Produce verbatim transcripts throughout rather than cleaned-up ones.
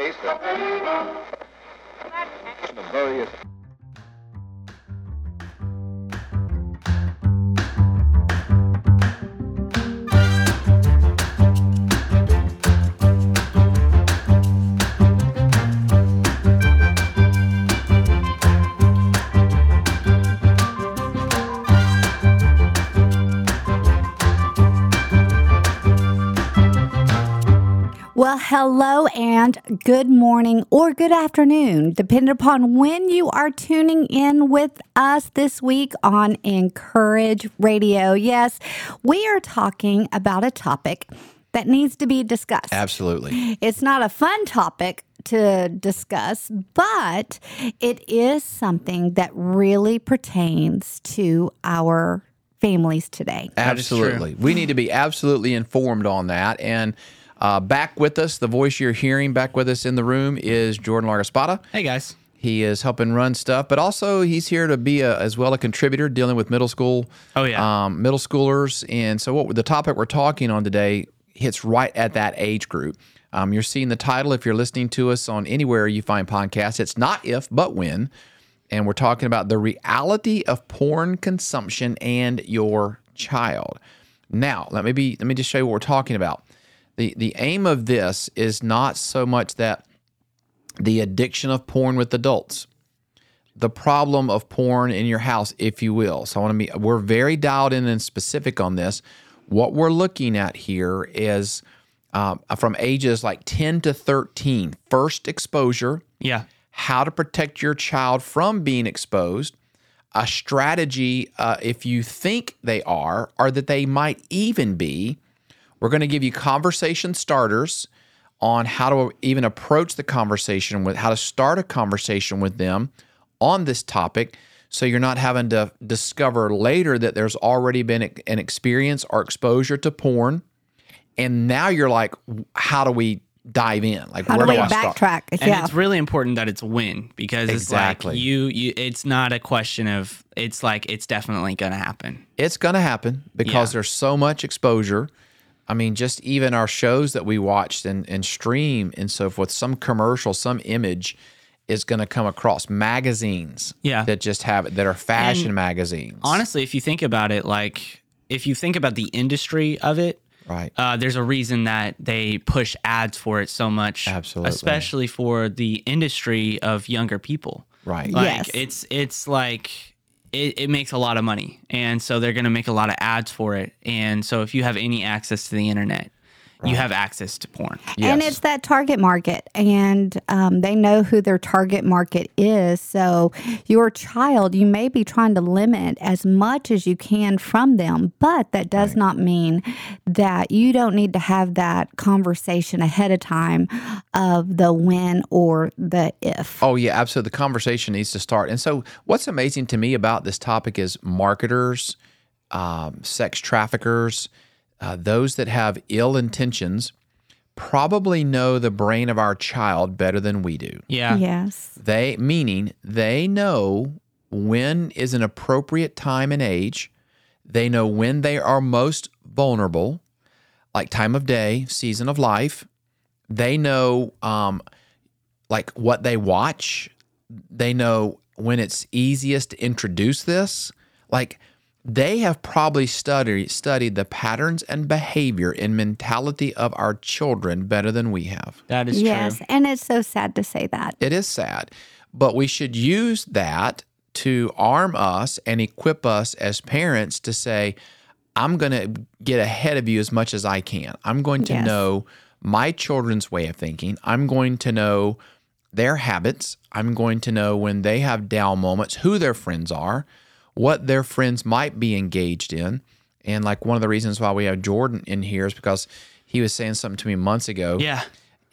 case of the various. Well, hello and good morning or good afternoon, depending upon when you are tuning in with us this week on Encourage Radio. Yes, we are talking about a topic that needs to be discussed. Absolutely. It's not a fun topic to discuss, but it is something that really pertains to our families today. Absolutely. We need to be absolutely informed on that. And Uh, back with us, the voice you're hearing back with us in the room is Jordan Largaspada. Hey, guys. He is helping run stuff, but also he's here to be a, as well a contributor dealing with middle school, Oh, yeah. um, middle schoolers. And so what the topic we're talking on today hits right at that age group. Um, you're seeing the title if you're listening to us on anywhere you find podcasts. It's not if, but when. And we're talking about the reality of porn consumption and your child. Now, let me be, let me just show you what we're talking about. The the aim of this is not so much that the addiction of porn with adults, the problem of porn in your house, if you will. So I want to be, we're very dialed in and specific on this. What we're looking at here is uh, from ages like ten to thirteen, first exposure, Yeah. how to protect your child from being exposed, a strategy uh, if you think they are or that they might even be. We're going to give you conversation starters on how to even approach the conversation with, how to start a conversation with them on this topic, so you're not having to discover later that there's already been an experience or exposure to porn, and now you're like, how do we dive in? Like, How where do we do I start? backtrack? And Yeah. it's really important that it's a win because Exactly. it's like you, you, it's not a question of, it's like, it's definitely going to happen. It's going to happen because Yeah. there's so much exposure. I mean, just even our shows that we watched and, and stream and so forth, some commercial, some image is going to come across. Magazines Yeah. that just have it, that are fashion And magazines. Honestly, if you think about it, like, if you think about the industry of it, Right. uh, there's a reason that they push ads for it so much. Absolutely. Especially for the industry of younger people. Right. Like, Yes. it's, it's like, It, it makes a lot of money, and so they're going to make a lot of ads for it. And so if you have any access to the internet, you have access to porn. And Yes. it's that target market, and um, they know who their target market is. So your child, you may be trying to limit as much as you can from them, but that does not mean that you don't need to have that conversation ahead of time of the when or the if. Oh, yeah, absolutely. The conversation needs to start. And so what's amazing to me about this topic is marketers, um, sex traffickers, uh, those that have ill intentions probably know the brain of our child better than we do. Yeah. Yes. They, meaning they know when is an appropriate time and age. They know when they are most vulnerable, like time of day, season of life. They know um, like what they watch. They know when it's easiest to introduce this. Like they have probably studied studied the patterns and behavior and mentality of our children better than we have. That is Yes. true. And it's so sad to say that. It is sad, but we should use that to arm us and equip us as parents to say, I'm going to get ahead of you as much as I can. I'm going to Yes. know my children's way of thinking. I'm going to know their habits. I'm going to know when they have down moments, who their friends are, what their friends might be engaged in. And like one of the reasons why we have Jordan in here is because he was saying something to me months ago. Yeah.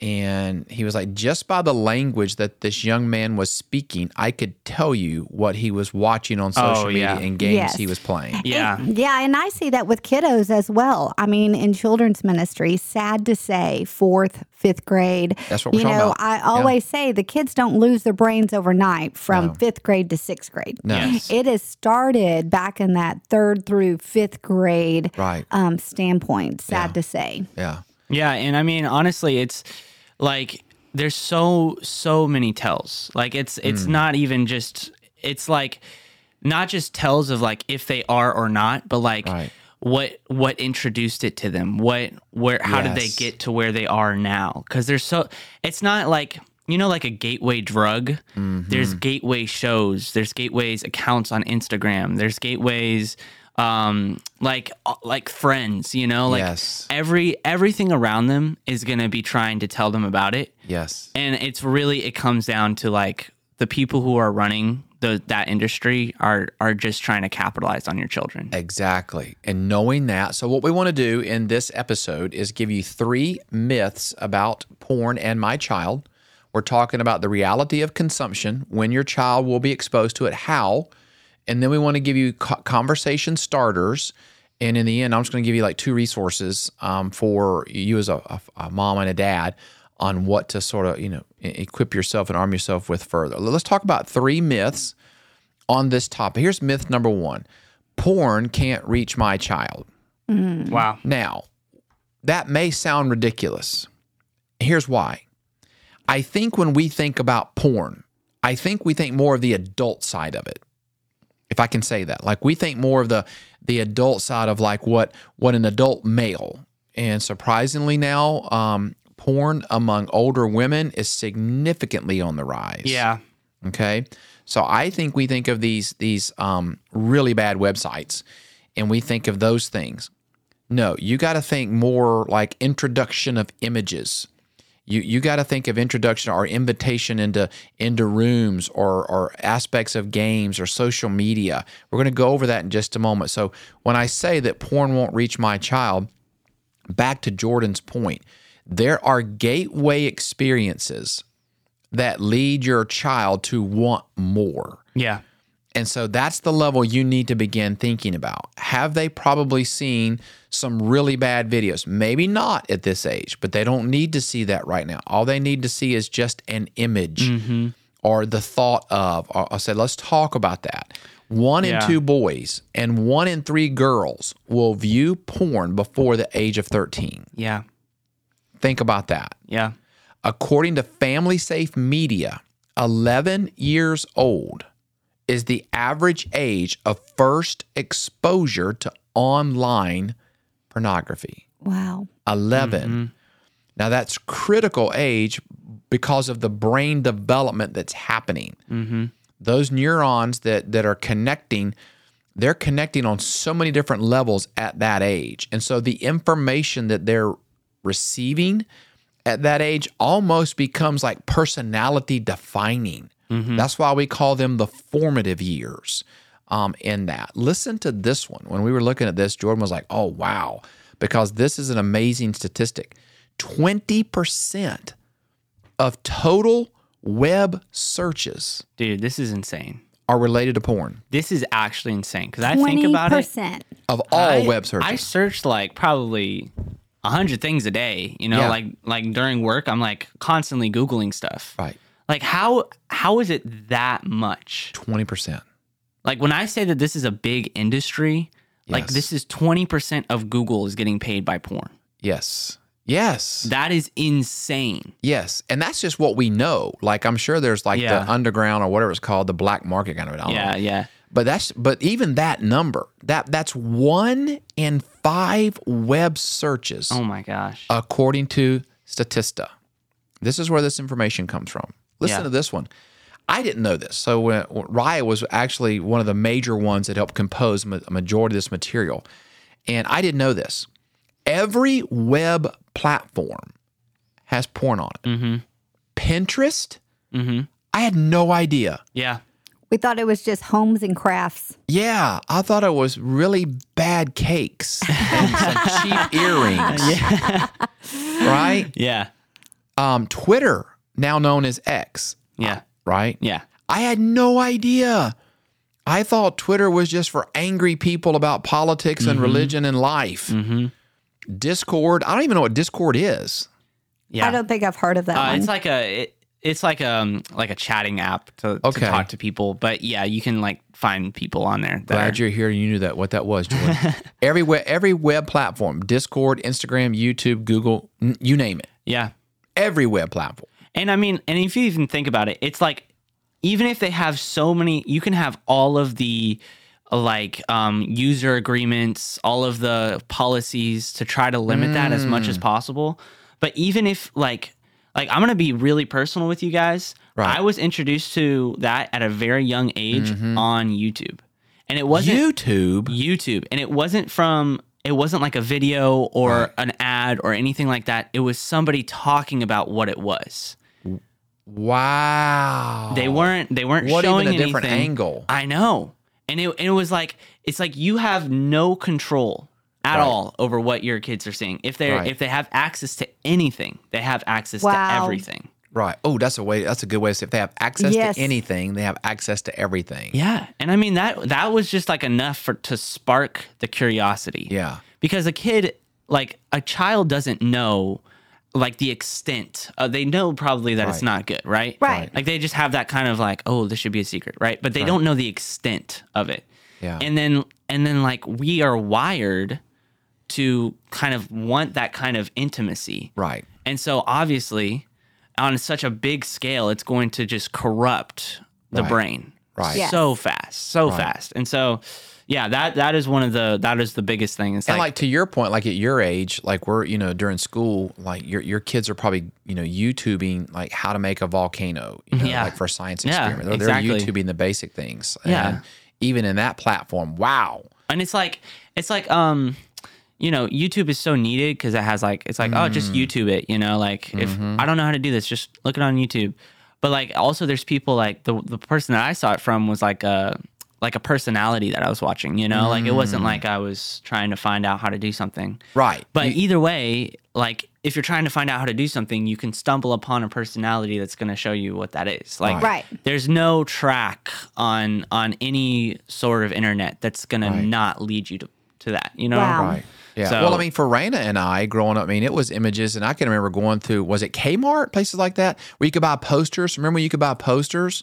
And he was like, just by the language that this young man was speaking, I could tell you what he was watching on social Oh, media yeah. and games Yes. he was playing. Yeah. And- yeah, and I see that with kiddos as well. I mean, in children's ministry, sad to say, fourth, fifth grade. That's what we're you talking know, about. I Yeah. always say the kids don't lose their brains overnight from No. fifth grade to sixth grade. No. Yes. It has started back in that third through fifth grade Right. um, standpoint, sad Yeah. to say. Yeah. Yeah, and I mean, honestly, it's like there's so so many tells. Like it's it's Mm. not even just it's like not just tells of like if they are or not, but like Right. what what introduced it to them. What where how did they Yes. get to where they are now? Cuz there's so it's not like you know, like a gateway drug, Mm-hmm. there's gateway shows, there's gateways accounts on Instagram, there's gateways, um, like uh, like friends, you know, like Yes. every everything around them is gonna be trying to tell them about it, Yes. and it's really it comes down to like the people who are running the that industry are are just trying to capitalize on your children. Exactly. And knowing that, so what we want to do in this episode is give you three myths about porn and my child. We're talking about the reality of consumption, when your child will be exposed to it, how, and then we want to give you co- conversation starters. And in the end, I'm just going to give you like two resources um, for you as a, a, a mom and a dad on what to sort of, you know, e- equip yourself and arm yourself with further. Let's talk about three myths on this topic. Here's myth number one. Porn can't reach my child. Wow. Now, that may sound ridiculous. Here's why. I think when we think about porn, I think we think more of the adult side of it, if I can say that. Like we think more of the the adult side of like what what an adult male. And surprisingly now, um, porn among older women is significantly on the rise. Yeah. Okay. So I think we think of these these um, really bad websites and we think of those things. No, you got to think more like introduction of images. You you got to think of introduction or invitation into into rooms or or aspects of games or social media. We're going to go over that in just a moment. So when I say that porn won't reach my child, back to Jordan's point, there are gateway experiences that lead your child to want more. Yeah. And so that's the level you need to begin thinking about. Have they probably seen some really bad videos? Maybe not at this age, but they don't need to see that right now. All they need to see is just an image Mm-hmm. or the thought of, or I said, let's talk about that. One in Yeah. two boys and one in three girls will view porn before the age of thirteen. Yeah. Think about that. Yeah. According to Family Safe Media, eleven years old is the average age of first exposure to online pornography. Wow. eleven. Now, that's critical age because of the brain development that's happening. Those neurons that, that are connecting, they're connecting on so many different levels at that age. And so the information that they're receiving at that age almost becomes like personality defining. That's why we call them the formative years um, in that. Listen to this one. When we were looking at this, Jordan was like, oh, wow, because this is an amazing statistic. twenty percent of total web searches Dude, this is insane. are related to porn This is actually insane because I think about it. twenty percent. of all I, web searches. I searched like probably a hundred things a day. You know, Yeah. like like during work, I'm like constantly Googling stuff. right. Like how how is it that much? twenty percent. Like when I say that this is a big industry, like Yes. this is twenty percent of Google is getting paid by porn. Yes. Yes. That is insane. Yes. And that's just what we know. Like, I'm sure there's like Yeah. the underground or whatever it's called, the black market kind of it. I don't Yeah, know. yeah. But that's but even that number, that that's one in five web searches Oh my gosh. according to Statista. This is where this information comes from. Listen Yeah. to this one. I didn't know this. So when, when Raya was actually one of the major ones that helped compose ma- a majority of this material. And I didn't know this. Every web platform has porn on it. Mm-hmm. Pinterest? Mm-hmm. I had no idea. Yeah. We thought it was just homes and crafts. Yeah, I thought it was really bad cakes and some cheap earrings. Right? Yeah. Um, Twitter, now known as X, Yeah. right? Yeah. I had no idea. I thought Twitter was just for angry people about politics and religion and life. Mm-hmm. Discord, I don't even know what Discord is. Yeah. I don't think I've heard of that Uh, one. it's like a it, it's like um like a chatting app to, Okay. to talk to people. But yeah, you can like find people on there. That Glad are- you're here and you knew that what that was, Jordan. every web, every web platform, Discord, Instagram, YouTube, Google, n- you name it. yeah. Every web platform. And I mean, and if you even think about it, it's like, even if they have so many, you can have all of the like um, user agreements, all of the policies to try to limit mm. that as much as possible. But even if like, like I'm going to be really personal with you guys. Right. I was introduced to that at a very young age mm-hmm. on YouTube. And it wasn't YouTube, YouTube. And it wasn't from, it wasn't like a video or right. an ad or anything like that. It was somebody talking about what it was. Wow. They weren't, they weren't what showing even a anything. different angle. I know. And it, and it was like, it's like you have no control at right. all over what your kids are seeing. If they right. if they have access to anything, they have access wow. to everything. Right. Oh, that's a way. That's a good way to say. If they have access yes. to anything, they have access to everything. Yeah, and I mean that that was just like enough for to spark the curiosity. Yeah. Because a kid, like a child, doesn't know like the extent. Uh, they know probably that right. it's not good, right? Right. Like they just have that kind of like, oh, this should be a secret, right? But they right. don't know the extent of it. Yeah. And then and then like we are wired to kind of want that kind of intimacy. Right. And so obviously on such a big scale, it's going to just corrupt the right. brain right. Yes. so fast, so right. fast. And so, yeah, that that is one of the, that is the biggest thing. It's and like, like to your point, like at your age, like we're, you know, during school, like your your kids are probably, you know, YouTubing like how to make a volcano, you know, yeah. like for a science yeah, experiment. They're, exactly. they're YouTubing the basic things. Yeah. And even in that platform, wow. And it's like, it's like, um, you know, YouTube is so needed because it has like, it's like, mm. oh, just YouTube it, you know, like if mm-hmm. I don't know how to do this, just look it on YouTube. But like, also there's people like the the person that I saw it from was like a, like a personality that I was watching, you know, mm. like it wasn't like I was trying to find out how to do something. Right. But you, either way, like if you're trying to find out how to do something, you can stumble upon a personality that's going to show you what that is. Like right. there's no track on, on any sort of internet that's going right. to not lead you to, to that, you know? Wow. Right. Yeah. So, well, I mean, for Raina and I growing up, I mean, it was images, and I can remember going through, was it Kmart, places like that, where you could buy posters? Remember when you could buy posters?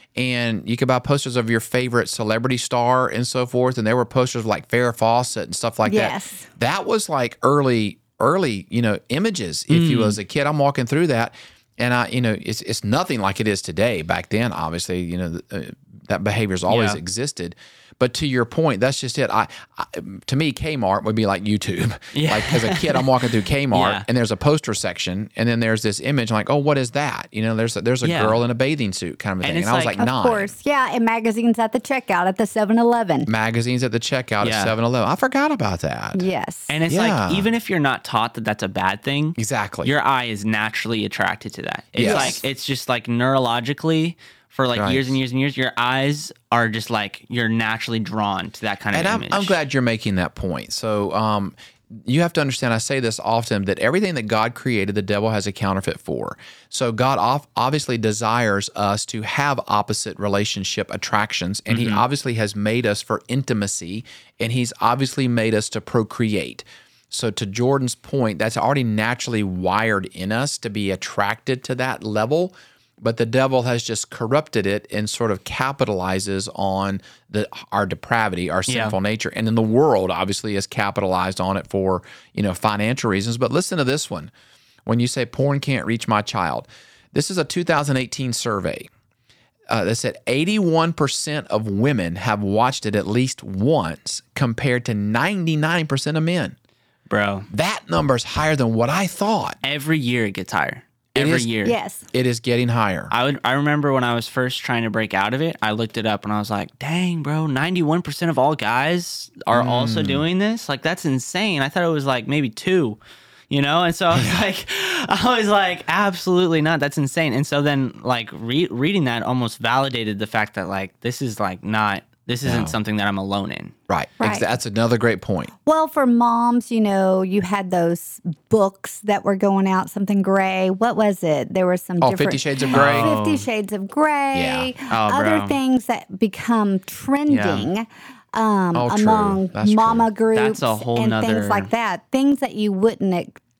And you could buy posters of your favorite celebrity star and so forth. And there were posters of like Farrah Fawcett and stuff like yes. that. That was like early, early, you know, images. If mm. you was a kid, I'm walking through that. And I, you know, it's it's nothing like it is today. Back then, obviously, you know, uh, that behavior's always yeah. existed. But to your point, that's just it. I, I to me, Kmart would be like YouTube. Yeah. Like as a kid, I'm walking through Kmart yeah. and there's a poster section, and then there's this image. I'm like, oh, what is that? You know, there's a, there's a yeah. girl in a bathing suit kind of a And thing. it's And I was like- like Of nine. course. Yeah. And magazines at the checkout at the seven eleven. Magazines at the checkout Yeah. at seven eleven. I forgot about that. Yes. And it's Yeah. like, even if you're not taught that that's a bad thing, Exactly. your eye is naturally attracted to that. It's Yes. like, it's just like neurologically for like Right. years and years and years, your eyes are just like, you're naturally drawn to that kind of and I'm, image. I'm glad you're making that point. So um, you have to understand, I say this often, that everything that God created, the devil has a counterfeit for. So God off, obviously desires us to have opposite relationship attractions, and mm-hmm. he obviously has made us for intimacy, and he's obviously made us to procreate. So to Jordan's point, that's already naturally wired in us to be attracted to that level. But the devil has just corrupted it and sort of capitalizes on the our depravity, our sinful Yeah. nature. And then the world obviously has capitalized on it for, you know, financial reasons. But listen to this one. When you say porn can't reach my child, this is a two thousand eighteen survey uh, that said eighty-one percent of women have watched it at least once compared to ninety-nine percent of men. Bro, That number's higher than what I thought. every year it gets higher. It Every is- year. yes. It is getting higher. I would. I remember when I was first trying to break out of it, I looked it up and I was like, dang, bro, ninety-one percent of all guys are Mm. also doing this? Like, that's insane. I thought it was like maybe two, you know? And so I was like, I was like, absolutely not. That's insane. And so then, like, re- reading that almost validated the fact that, like, this is, like, not, this isn't No. something that I'm alone in. Right. Right. Ex- That's another great point. Well, for moms, you know, you had those books that were going out, something gray. What was it? There were some Oh, different. Fifty Shades of Grey. Oh. Fifty Shades of Grey. Yeah. Oh, other bro. things that become trending um, Oh, true. among That's mama true. groups That's a whole and nother- things like that. Things that you wouldn't ex-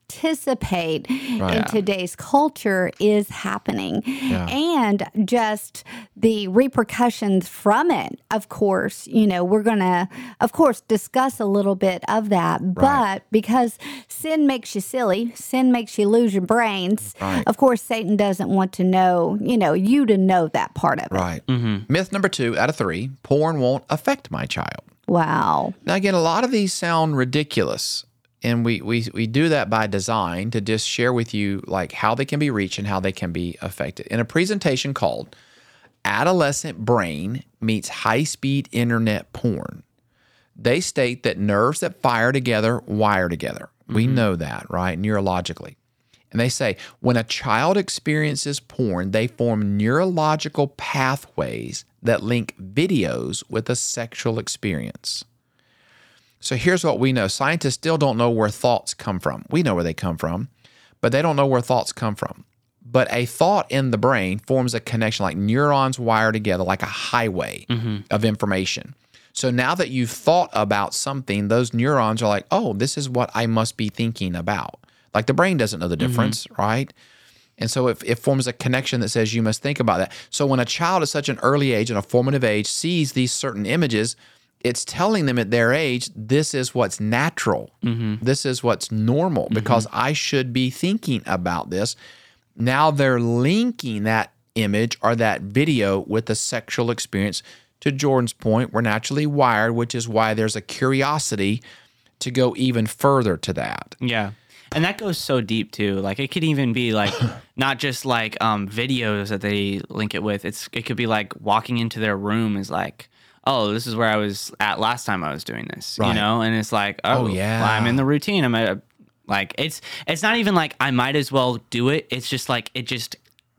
participate Right. in today's culture is happening. Yeah. And just the repercussions from it, of course, you know, we're going to, of course, discuss a little bit of that. Right. But because sin makes you silly, sin makes you lose your brains, Right. of course, Satan doesn't want to know, you know, you to know that part of it. Right. Myth number two out of three, porn won't affect my child. Wow. Now, again, a lot of these sound ridiculous, and we, we, we do that by design to just share with you like how they can be reached and how they can be affected. In a presentation called Adolescent Brain Meets High-Speed Internet Porn, they state that nerves that fire together wire together. We know that, right, neurologically. And they say when a child experiences porn, they form neurological pathways that link videos with a sexual experience. So here's what we know. Scientists still don't know where thoughts come from. We know where they come from, but they don't know where thoughts come from. But a thought in the brain forms a connection, like neurons wire together like a highway of information. So now that you've thought about something, those neurons are like, oh, this is what I must be thinking about. Like the brain doesn't know the difference, right? And so it, it forms a connection that says you must think about that. So when a child at such an early age, in a formative age, sees these certain images, it's telling them at their age, this is what's natural. This is what's normal because I should be thinking about this. Now they're linking that image or that video with a sexual experience. To Jordan's point, we're naturally wired, which is why there's a curiosity to go even further to that. Yeah. And that goes so deep too. Like it could even be like not just like um, videos that they link it with. It's it could be like walking into their room is like, oh, this is where I was at last time I was doing this, Right. you know. And it's like, oh, Oh, yeah. well, I'm in the routine. I'm at a, like it's it's not even like I might as well do it. It's just like it just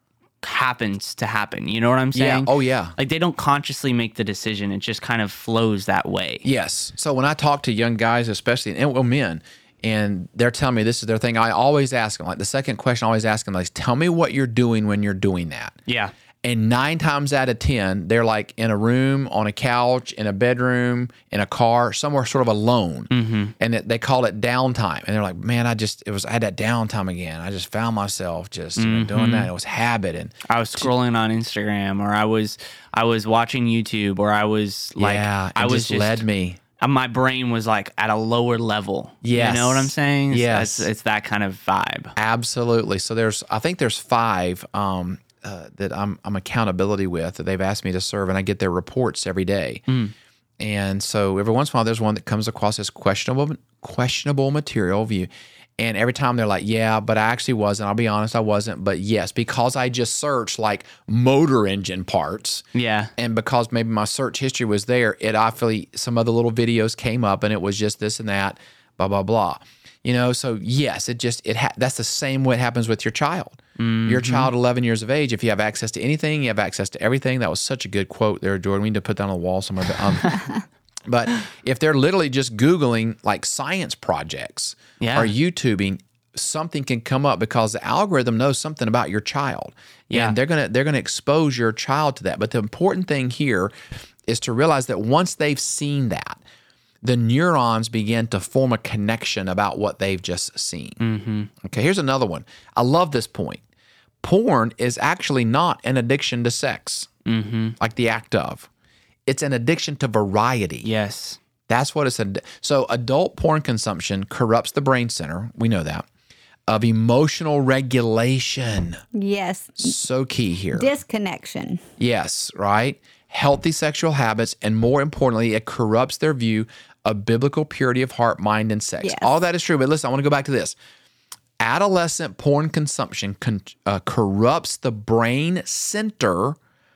happens to happen. You know what I'm saying? Yeah. Oh, yeah. Like they don't consciously make the decision. It just kind of flows that way. Yes. So when I talk to young guys, especially and well, men, and they're telling me this is their thing, I always ask them, like the second question I always ask them, like, tell me what you're doing when you're doing that. Yeah. And nine times out of ten, they're like in a room, on a couch, in a bedroom, in a car, somewhere sort of alone. Mm-hmm. And it, they call it downtime. And they're like, man, I just, it was, I had that downtime again. I just found myself just you know, doing that. It was habit. And I was scrolling on Instagram, or I was I was watching YouTube, or I was like, yeah, I it was just, just led me. uh, my brain was like at a lower level. Yes. You know what I'm saying? It's, Yes. It's, it's that kind of vibe. Absolutely. So there's, I think there's five um, uh, that I'm, I'm accountability with that they've asked me to serve, and I get their reports every day. Mm. And so every once in a while, there's one that comes across as questionable, questionable material view. And every time they're like, yeah, but I actually wasn't. I'll be honest, I wasn't. But yes, because I just searched like motor engine parts. Yeah. And because maybe my search history was there, it obviously, some other little videos came up and it was just this and that, blah, blah, blah. You know, so yes, it just, it ha- that's the same way it happens with your child. Mm-hmm. Your child, eleven years of age, if you have access to anything, you have access to everything. That was such a good quote there, Jordan. We need to put that on the wall somewhere. But, um, but if they're literally just Googling like science projects Yeah. or YouTubing, something can come up because the algorithm knows something about your child. Yeah. And they're gonna they're gonna expose your child to that. But the important thing here is to realize that once they've seen that, the neurons begin to form a connection about what they've just seen. Mm-hmm. Okay, here's another one. I love this point. Porn is actually not an addiction to sex, mm-hmm. like the act of. It's an addiction to variety. Yes. That's what it's. Ad- so adult porn consumption corrupts the brain center. We know that. Of emotional regulation. Yes. So key here. Disconnection. Yes, right? Healthy sexual habits, and more importantly, it corrupts their view of biblical purity of heart, mind, and sex. Yes. All that is true, but listen, I want to go back to this. Adolescent porn consumption con- uh, corrupts the brain center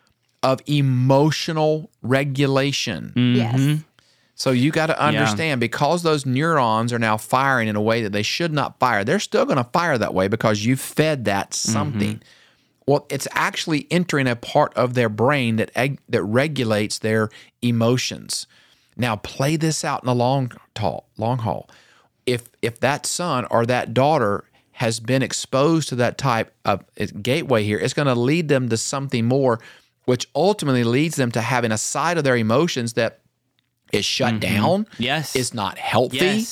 of emotional regulation. Yes. So you got to understand, because those neurons are now firing in a way that they should not fire, they're still going to fire that way because you fed that something. Mm-hmm. Well, it's actually entering a part of their brain that eg- that regulates their emotions. Now, play this out in the long haul. Long haul. If if that son or that daughter has been exposed to that type of gateway here, it's going to lead them to something more, which ultimately leads them to having a side of their emotions that is shut mm-hmm. down. Yes. Is not healthy. Yes.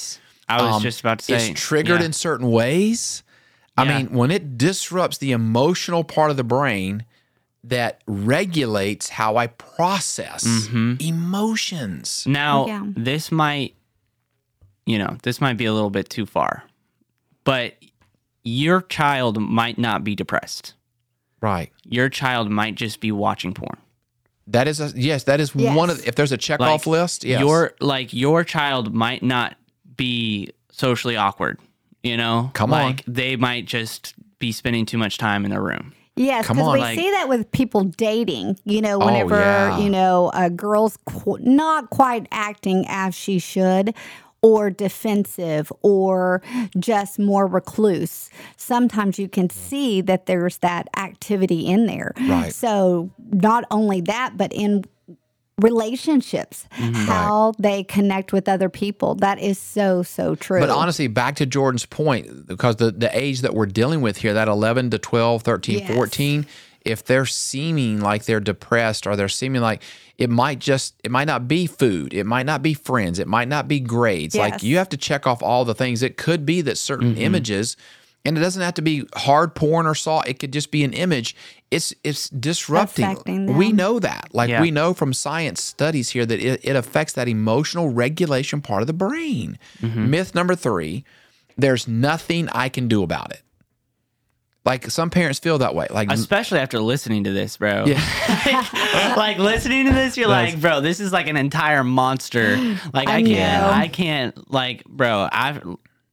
I was um, just about to is say, triggered yeah. in certain ways. I Yeah. mean, when it disrupts the emotional part of the brain that regulates how I process Mm-hmm. emotions. Now, Yeah. this might, you know, this might be a little bit too far, but your child might not be depressed. Right. Your child might just be watching porn. That is a yes. That is Yes. one of the, if there's a checkoff Like, list. Yes. Your like your child might not be socially awkward. You know, Come on. like they might just be spending too much time in their room. Yes, Come because on. we Like- see that with people dating. You know, Oh, whenever yeah. you know a girl's qu- not quite acting as she should, or defensive, or just more recluse. Sometimes you can see that there's that activity in there. Right. So not only that, but in relationships, Mm-hmm. how they connect with other people. That is so so true. But honestly, back to Jordan's point, because the, the age that we're dealing with here, that eleven to twelve, thirteen, Yes. fourteen, if they're seeming like they're depressed or they're seeming like it might just, it might not be food. It might not be friends. It might not be grades. Like Yes. you have to check off all the things. It could be that certain images, and it doesn't have to be hard porn or saw. It could just be an image. It's it's disrupting. Affecting them. We know that. Like Yeah. we know from science studies here that it, it affects that emotional regulation part of the brain. Myth number three, there's nothing I can do about it. Like some parents feel that way. Like Especially after listening to this, bro. Yeah. like listening to this, you're That's- like, bro, this is like an entire monster. Like I, I can't, know. I can't, like, bro, I've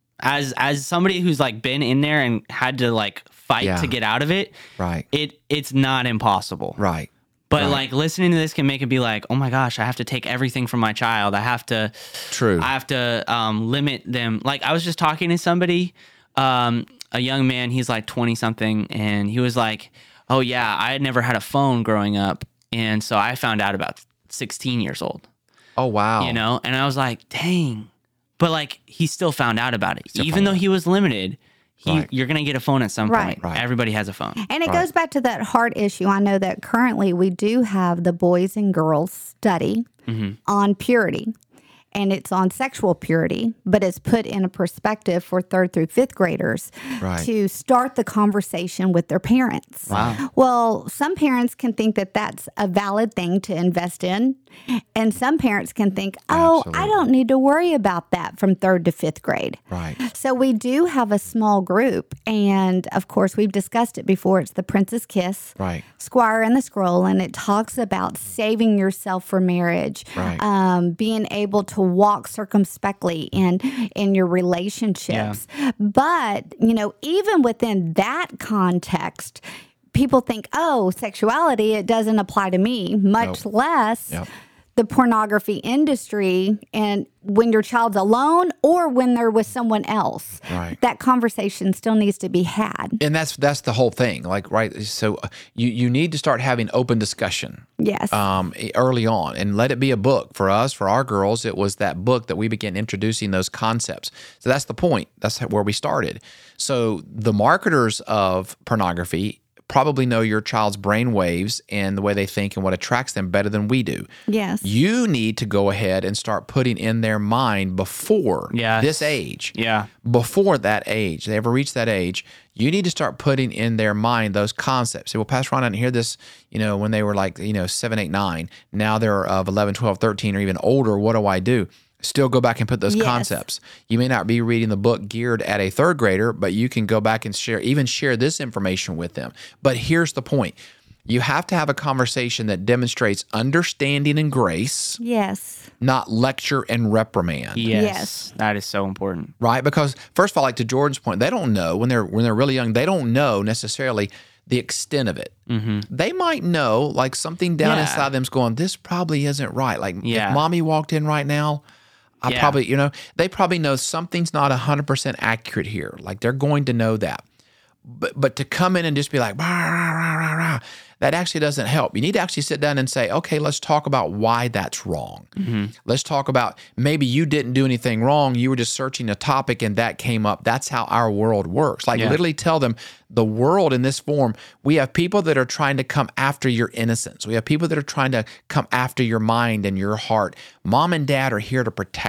as as somebody who's like been in there and had to like fight Yeah. to get out of it. Right. It it's not impossible. Right. But Right. like listening to this can make it be like, oh my gosh, I have to take everything from my child. I have to, True. I have to um, limit them. Like I was just talking to somebody, um, a young man. He's like twenty something, and he was like, "Oh yeah, I had never had a phone growing up, and so I found out about sixteen years old." Oh wow. You know, and I was like, "Dang!" But like he still found out about it, Still even found though out. he was limited. He, Right. You're gonna get a phone at some Right. point. Right. Everybody has a phone. And it Right. goes back to that heart issue. I know that currently we do have the boys and girls study Mm-hmm. on purity, and it's on sexual purity, but it's put in a perspective for third through fifth graders Right. to start the conversation with their parents. Wow. Well, some parents can think that that's a valid thing to invest in, and some parents can think, oh, I Absolutely. don't need to worry about that from third to fifth grade. Right. So we do have a small group, and of course, we've discussed it before. It's the Princess Kiss, Right. Squire and the Scroll, and it talks about saving yourself for marriage, Right. um, being able to walk circumspectly in in your relationships. But you know, even within that context, people think, "Oh, sexuality, it doesn't apply to me," much Nope. less. Yep. The pornography industry, and when your child's alone or when they're with someone else, Right. that conversation still needs to be had. And that's that's the whole thing. Like right. So uh, you you need to start having open discussion. Yes. um, early on and let it be a book. For us, for our girls, it was that book that we began introducing those concepts. So that's the point. That's where we started. So the marketers of pornography probably know your child's brain waves and the way they think and what attracts them better than we do. Yes. You need to go ahead and start putting in their mind before Yes. this age Yeah. before that age, they ever reach that age, you need to start putting in their mind those concepts. Say, well, Pastor Ron, I didn't hear this, you know, when they were like, you know, seven, eight, nine. Now they're of eleven, twelve, thirteen, or even older. What do I do? Still go back and put those Yes. concepts. You may not be reading the book geared at a third grader, but you can go back and share, even share this information with them. But here's the point. You have to have a conversation that demonstrates understanding and grace, Yes. not lecture and reprimand. Yes. Yes. That is so important. Right, because first of all, like to Jordan's point, they don't know when they're when they're really young. They don't know necessarily the extent of it. Mm-hmm. They might know like something down Yeah. inside them's going, "This probably isn't right." Like Yeah. if mommy walked in right now, I Yeah. probably, you know, they probably know something's not a hundred percent accurate here. Like they're going to know that. But but to come in and just be like, rah, rah, rah, rah, rah, that actually doesn't help. You need to actually sit down and say, okay, let's talk about why that's wrong. Let's talk about maybe you didn't do anything wrong. You were just searching a topic and that came up. That's how our world works. Like Yeah. literally tell them the world in this form, we have people that are trying to come after your innocence. We have people that are trying to come after your mind and your heart. Mom and dad are here to protect that.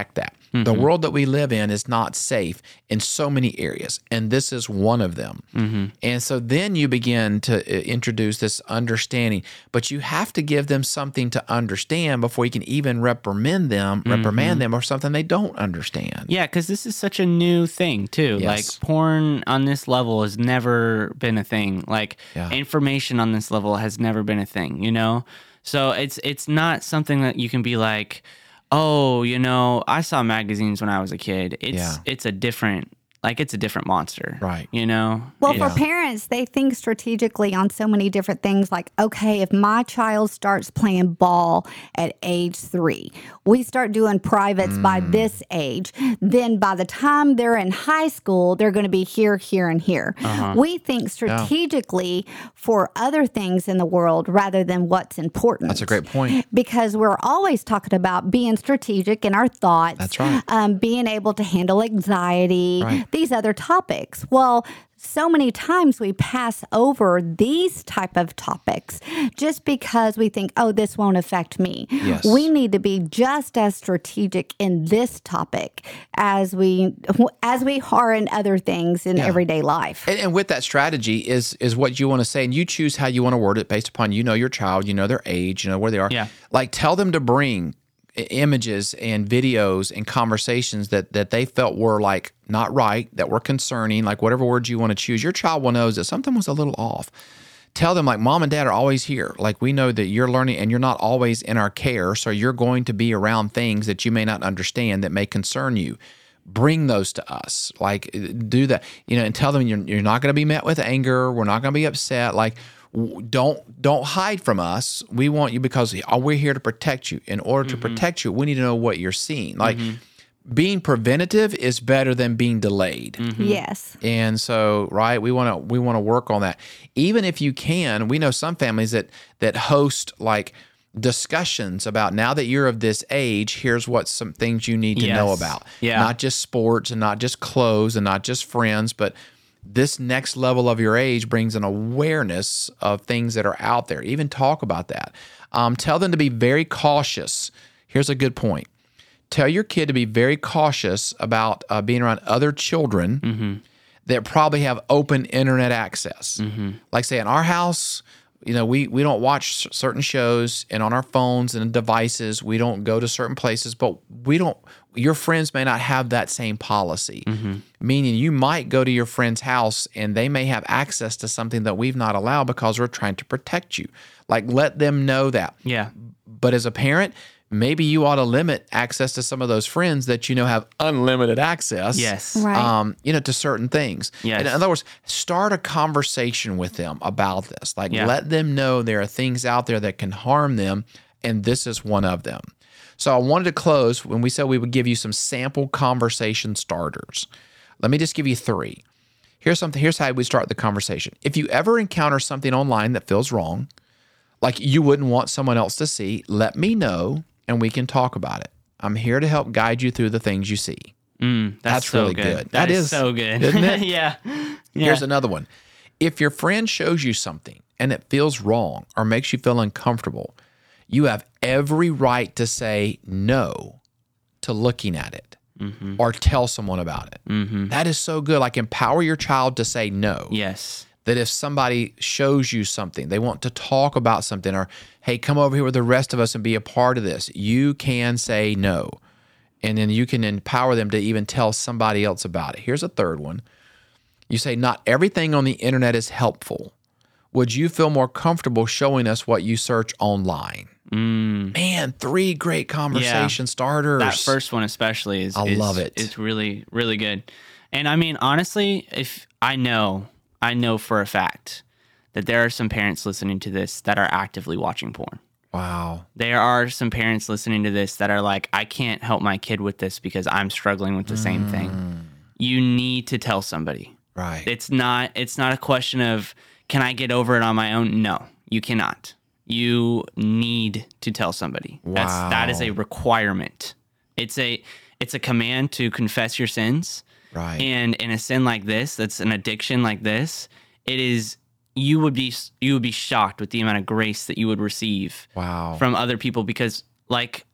Mm-hmm. The world that we live in is not safe in so many areas, and this is one of them. Mm-hmm. And so then you begin to uh, introduce this understanding, but you have to give them something to understand before you can even reprimand them, mm-hmm. reprimand them or something they don't understand. Yeah, because this is such a new thing too. Yes. Like porn on this level has never been a thing. Like Yeah. information on this level has never been a thing. You know, so it's it's not something that you can be like, oh, you know, I saw magazines when I was a kid. It's Yeah. it's a different, like it's a different monster. Right. You know? Well, It's- for parents, they think strategically on so many different things like, okay, if my child starts playing ball at age three, we start doing privates Mm. by this age, then by the time they're in high school, they're going to be here, here, and here. Uh-huh. We think strategically for other things in the world rather than what's important. That's a great point. Because we're always talking about being strategic in our thoughts. That's right. Um, being able to handle anxiety, Right. these other topics. Well, so many times we pass over these type of topics just because we think, oh, this won't affect me. Yes. We need to be just as strategic in this topic as we as we are in other things in Yeah. everyday life. And, and with that strategy is is what you want to say, and you choose how you want to word it based upon you know your child, you know their age, you know where they are. Yeah. Like tell them to bring i- images and videos and conversations that that they felt were like not right, that were concerning, like whatever words you want to choose. Your child will know that something was a little off. Tell them like mom and dad are always here. Like we know that you're learning and you're not always in our care, so you're going to be around things that you may not understand that may concern you. Bring those to us. Like do that, you know, and tell them you're you're not going to be met with anger. We're not going to be upset. Like w- don't don't hide from us. We want you because we're here to protect you. In order to protect you, we need to know what you're seeing. Like being preventative is better than being delayed. Yes. And so, right, we want to we want to work on that. Even if you can, we know some families that that host like discussions about now that you're of this age, here's what some things you need to Yes. know about. Yeah. Not just sports and not just clothes and not just friends, but this next level of your age brings an awareness of things that are out there. Even talk about that. Um, tell them to be very cautious. Here's a good point. Tell your kid to be very cautious about uh, being around other children that probably have open internet access. Like say in our house, you know, we, we don't watch c- certain shows, and on our phones and devices, we don't go to certain places, but we don't, your friends may not have that same policy. Meaning you might go to your friend's house and they may have access to something that we've not allowed because we're trying to protect you. Like let them know that. Yeah. But as a parent, maybe you ought to limit access to some of those friends that you know have unlimited access. Yes. Right. Um, you know, to certain things. Yes. In other words, start a conversation with them about this. Like Yeah. let them know there are things out there that can harm them, and this is one of them. So I wanted to close when we said we would give you some sample conversation starters. Let me just give you three. Here's something. Here's how we start the conversation. If you ever encounter something online that feels wrong, like you wouldn't want someone else to see, let me know and we can talk about it. I'm here to help guide you through the things you see. Mm, that's, That's so really good. good. That That is, is, so good. isn't it? yeah. yeah. Here's another one. If your friend shows you something and it feels wrong or makes you feel uncomfortable, you have every right to say no to looking at it or tell someone about it. That is so good. Like empower your child to say no. Yes. That if somebody shows you something, they want to talk about something, or, hey, come over here with the rest of us and be a part of this, you can say no. And then you can empower them to even tell somebody else about it. Here's a third one. You say, not everything on the internet is helpful. Would you feel more comfortable showing us what you search online? Mm. Man, three great conversation starters. That first one especially is I is, love it. It's really, really good. And I mean, honestly, if I know, I know for a fact that there are some parents listening to this that are actively watching porn. Wow. There are some parents listening to this that are like, I can't help my kid with this because I'm struggling with the same thing. You need to tell somebody. Right. It's not it's not a question of can I get over it on my own? No, you cannot. You need to tell somebody. That's that is a Wow. requirement. It's a it's a command to confess your sins. Right. And in a sin like this, that's an addiction like this, it is you would be you would be shocked with the amount of grace that you would receive Wow. from other people because like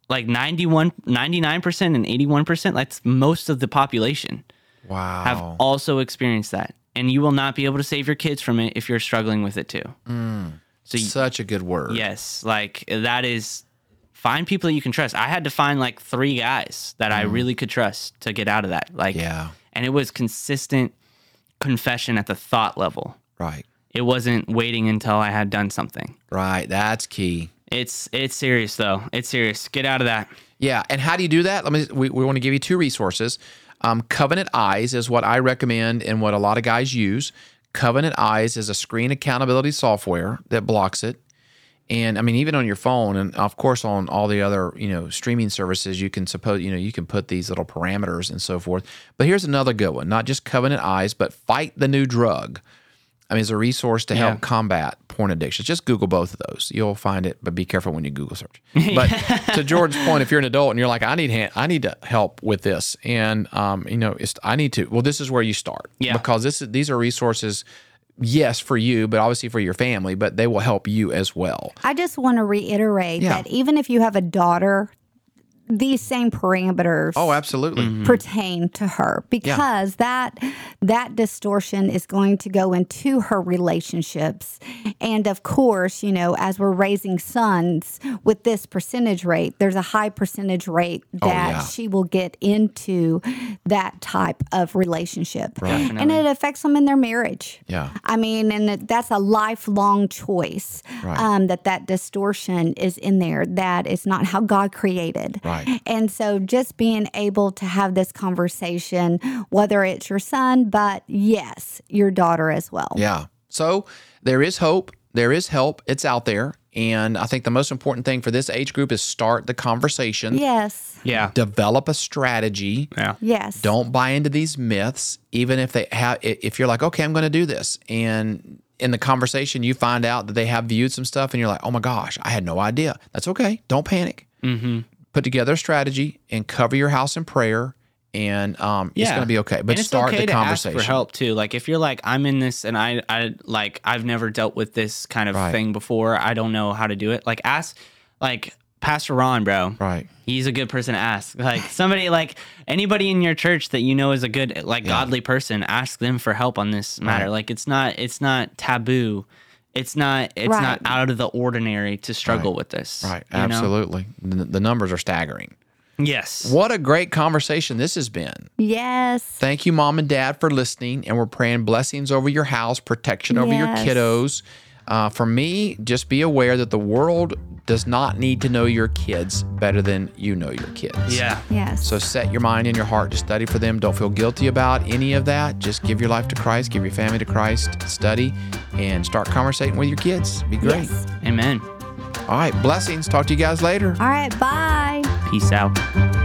like ninety-one, ninety-nine percent and eighty-one percent, that's most of the population Wow. have also experienced that. And you will not be able to save your kids from it if you're struggling with it too. So you, Such a good word. yes, like that is, find people that you can trust. I had to find like three guys that I really could trust to get out of that. Like, Yeah. and it was consistent confession at the thought level. Right. It wasn't waiting until I had done something. Right. That's key. It's it's serious though. It's serious. Get out of that. Yeah. And how do you do that? Let me. We, we want to give you two resources. Um, Covenant Eyes is what I recommend and what a lot of guys use. Covenant Eyes is a screen accountability software that blocks it. And I mean, even on your phone, and of course on all the other, you know, streaming services, you can suppose, you know, you can put these little parameters and so forth. But here's another good one: not just Covenant Eyes, but Fight the New Drug. I mean, it's a resource to help Yeah. combat porn addiction. Just Google both of those; you'll find it. But be careful when you Google search. But to George's point, if you're an adult and you're like, I need hand, I need to help with this, and um, you know, it's, I need to. Well, this is where you start. Yeah. Because this is, these are resources. Yes, for you, but obviously for your family, but they will help you as well. I just want to reiterate Yeah. that even if you have a daughter, these same parameters Oh, absolutely. pertain to her, because that that distortion is going to go into her relationships. And of course, you know, as we're raising sons with this percentage rate, there's a high percentage rate that yeah. she will get into that type of relationship. And Definitely. it affects them in their marriage. Yeah. I mean, and it- that's a lifelong choice Right. um, that that distortion is in there. That is not how God created. Right. And so just being able to have this conversation, whether it's your son, but yes, your daughter as well. Yeah. So there is hope. There is help. It's out there. And I think the most important thing for this age group is start the conversation. Yes. Yeah. Develop a strategy. Yeah. Yes. Don't buy into these myths, even if they have. If you're like, okay, I'm going to do this, and in the conversation you find out that they have viewed some stuff, and you're like, oh my gosh, I had no idea. That's okay. Don't panic. Mm-hmm. Put together a strategy and cover your house in prayer, and um, it's going to be okay. But And it's start okay the to conversation. ask for help too. Like if you're like, I'm in this and I, I like, I've never dealt with this kind of Right. thing before. I don't know how to do it. Like ask, like Pastor Ron, bro. Right. He's a good person to ask. Like somebody, like anybody in your church that you know is a good, like godly person, ask them for help on this matter. Right. Like it's not, it's not taboo. It's not, it's Right. not out of the ordinary to struggle Right. with this. Right. you know? Absolutely. The, the numbers are staggering. Yes. What a great conversation this has been. Yes. Thank you, Mom and Dad, for listening. And we're praying blessings over your house, protection over your Yes. kiddos. Uh, for me, just be aware that the world does not need to know your kids better than you know your kids. Yeah. Yes. So set your mind and your heart to study for them. Don't feel guilty about any of that. Just give your life to Christ, give your family to Christ, study, and start conversating with your kids. Be great. Yes. Amen. All right. Blessings. Talk to you guys later. All right. Bye. Peace out.